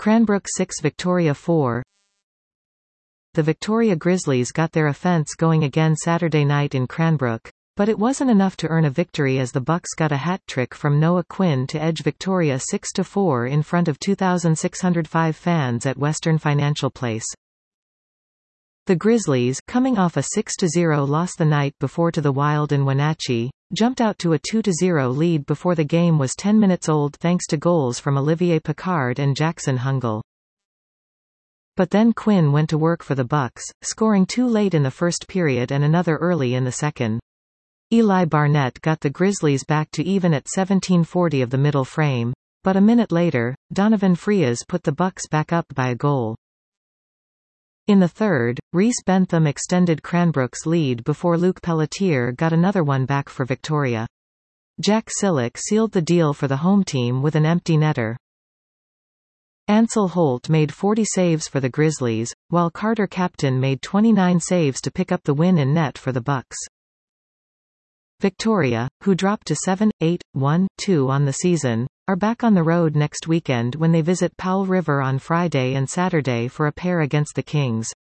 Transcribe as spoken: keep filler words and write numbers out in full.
Cranbrook six Victoria four. The Victoria Grizzlies got their offense going again Saturday night in Cranbrook, but it wasn't enough to earn a victory as the Bucks got a hat-trick from Noah Quinn to edge Victoria six to four in front of two thousand six hundred five fans at Western Financial Place. The Grizzlies, coming off a six to zero loss the night before to the Wild in Wenatchee, jumped out to a two to zero lead before the game was ten minutes old thanks to goals from Olivier Picard and Jackson Hungle. But then Quinn went to work for the Bucks, scoring two late in the first period and another early in the second. Eli Barnett got the Grizzlies back to even at seventeen forty of the middle frame, but a minute later, Donovan Frias put the Bucks back up by a goal. In the third, Reese Bentham extended Cranbrook's lead before Luke Pelletier got another one back for Victoria. Jack Sillick sealed the deal for the home team with an empty netter. Ansel Holt made forty saves for the Grizzlies, while Carter Captain made twenty-nine saves to pick up the win in net for the Bucks. Victoria, who dropped to seven, eight, one, two on the season, are back on the road next weekend when they visit Powell River on Friday and Saturday for a pair against the Kings.